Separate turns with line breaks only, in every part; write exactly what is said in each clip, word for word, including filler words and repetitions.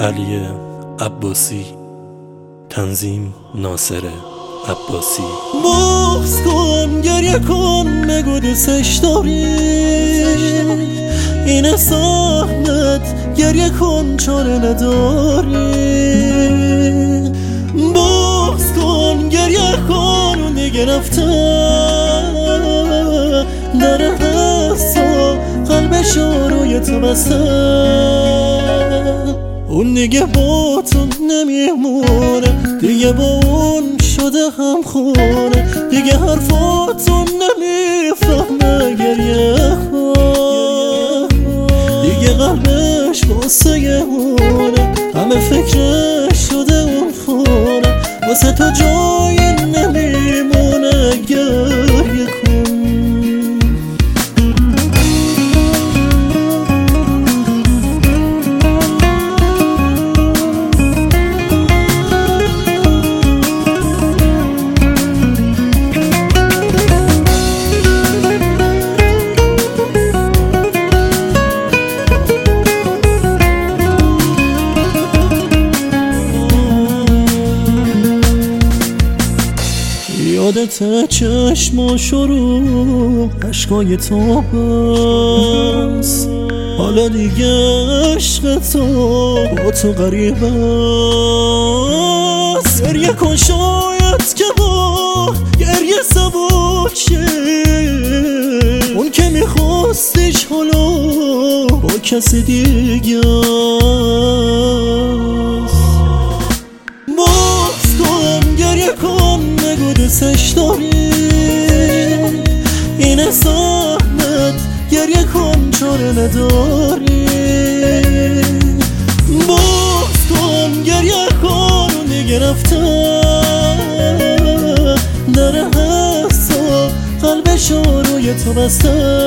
علی عباسی، تنظیم ناصر عباسی.
بغض کن، گریه کن، بگو دوستش داری، این سهمت گریه کن چاره نداری. بغض کن، گریه کن، اون دیگه رفته در دست و قلبشو روی تو بسته، اون دیگه با تو نمیمونه، دیگه با اون شده هم خونه، دیگه حرفاتو نمیفهمه، گریه کن، دیگه قلبش واسه اونه، همه فکرش شده اون خونه، واسه تو جایی نمیمونه، گریه کن. یادت چشماشو رو عشقای تو بس، حالا دیگه عشق تو با تو غریبه است. گریه کن شاید که با گریه سبک شه، اون که میخواستش حالا با کسی دیگه است. باز کن، گریه کن، بگو دوستش داری، این سهمت گریه کن چاره نداری. باز کن، گریه کن، اون دیگه رفته در هست و قلبشو روی تو بسته،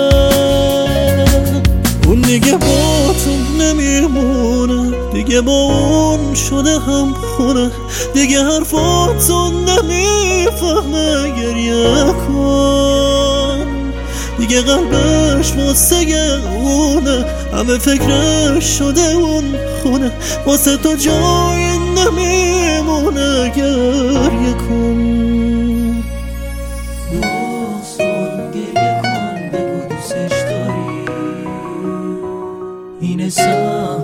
اون دیگه با تو نمیمونه، دیگه با اون شده هم خونه، دیگه حرفاتو نمیفهمه، گریه کن، دیگه قلبش واسه اونه، همه فکرش شده اون خونه، واسه تو جایی نمیمونه، گریه کن.
بغض کن، گریه کن، بگو دوستش داری، این سهم